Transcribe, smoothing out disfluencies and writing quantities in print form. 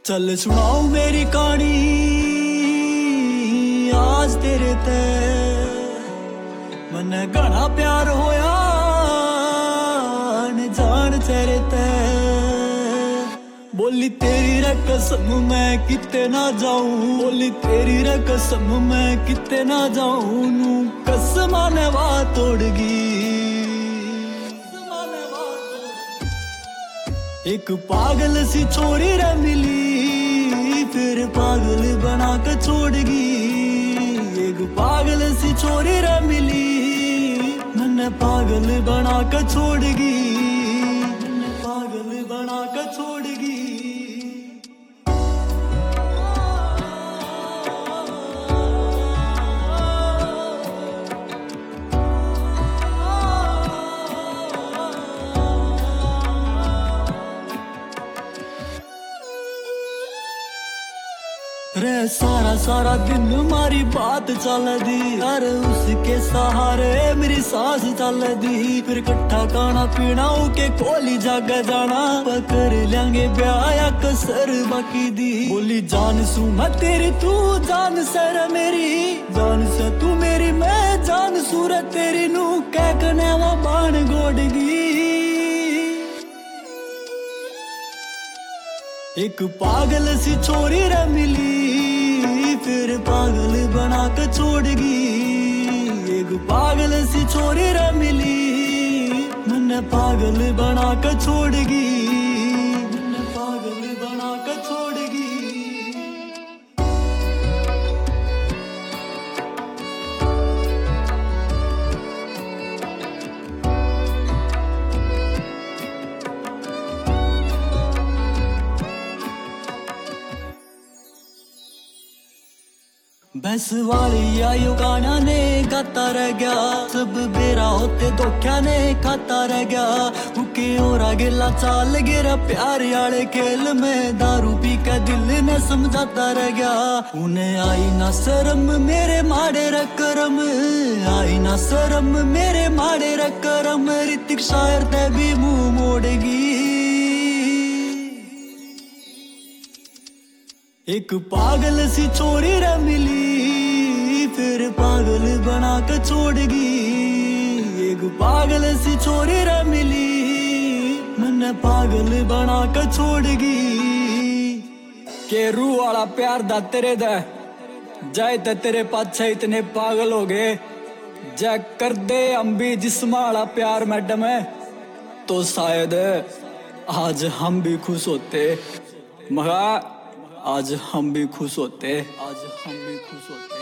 चल सुनाओ मेरी कहानी आज तेरे ते मने घना प्यार होया न जान तेरे ते बोली तेरी रे कसम मैं किते ना जाऊं बोली तेरी रे कसम मैं किते ना जाऊं नू कसम ने बात तोड़गी एक पागल सी छोरी रे मिली फिर पागल बना के छोड़गी एक पागल सी छोरी रे मिली मैंने पागल बना के छोड़गी मैंने पागल बना के छोड़गी रे सारा सारा दिन मारी बात चल दी अर उसके सहारे मेरी सांस चल दी फिर कट्ठा खाना पीना के कोली जाग जाना पकड़ लेंगे ब्याह कसर बाकी दी बोली जान सू मैं तेरी तू जान सर मेरी जान से तू मेरी मैं जान सूरत तेरी नू कह कने वो बाण गोड़गी एक पागल सी छोरी रे मिली फिर पागल बना के छोड़गी एक पागल सी छोरी रे मिली मैंने पागल बना के छोड़गी मैंने पागल बना के छोड़गी भैंस वाली आयु गाना ने गाता रह गया सब बेरा होते धोख्या ने खाता रह गया उके और गिला चाल गिरा प्यार आले खेल में दारू पी के दिल ने समझाता रह गया उन्हें आई ना शर्म मेरे माड़े रकरम आई ना शर्म मेरे माड़े रकरम ऋतिक शायर ते भी मुंह मोड़ेगी एक पागल सी छोरी रे मिली फिर पागल बना के छोड़गी एक पागल सी छोरी रे मिली मैंने पागल बना के छोड़गी के रूह वाला प्यार दा तेरे दा जाए ते तेरे पाछे इतने पागल हो गए जा कर दे हम भी जिस्म वाला प्यार मैडम है तो शायद आज हम भी खुश होते मगर आज हम भी खुश होते आज हम भी खुश होते